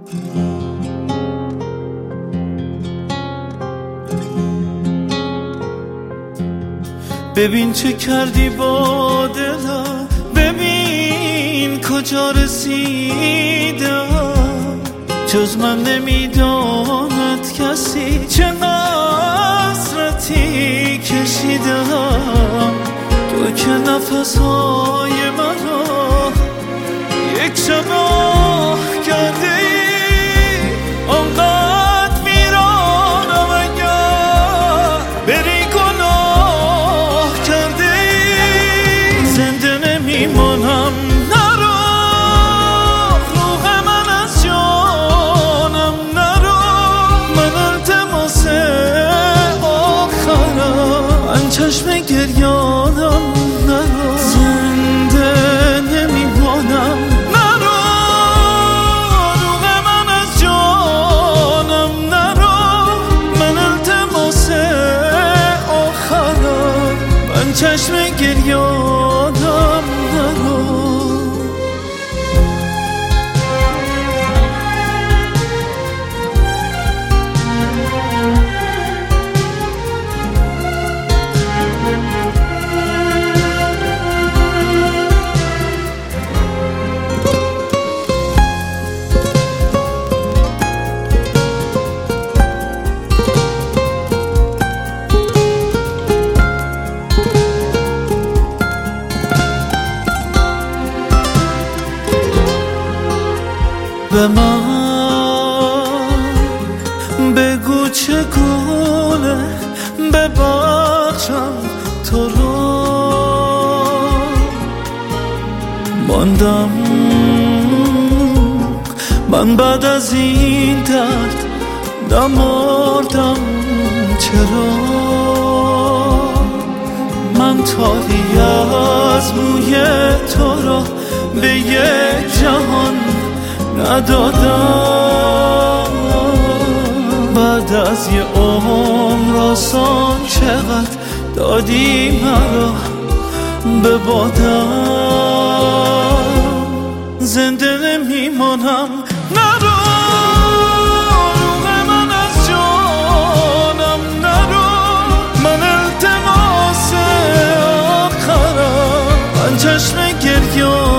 ببین چه کردی با دلم، ببین کجا رسیدم. جز من نمیداند کسی چه حسرتی کشیدم. تو که نفسهای منو یک شب آه کرده ای، آنقدر میرانم اگر بری گناه کرده ای. زنده نمیمانم، نرو روح من از جانم نرو. من التماس آخرم، چشم گریانم نرو. زنده نمیمانم، نرو روح من از جانم نرو. من التماس آخرم، من چشم گریانم نرو. به من بگو چگونه ببخشم تو رو. ماندم من بعد از این درد، نمردم چرا. من تاری از موی تو را به یک جهان ندادم. بعد از یه عمر آسان چقدر دادی مرا به بادم. زنده نمیمانم، نرو روح من از جانم نرو. من التماس آخرم، من چشم گریان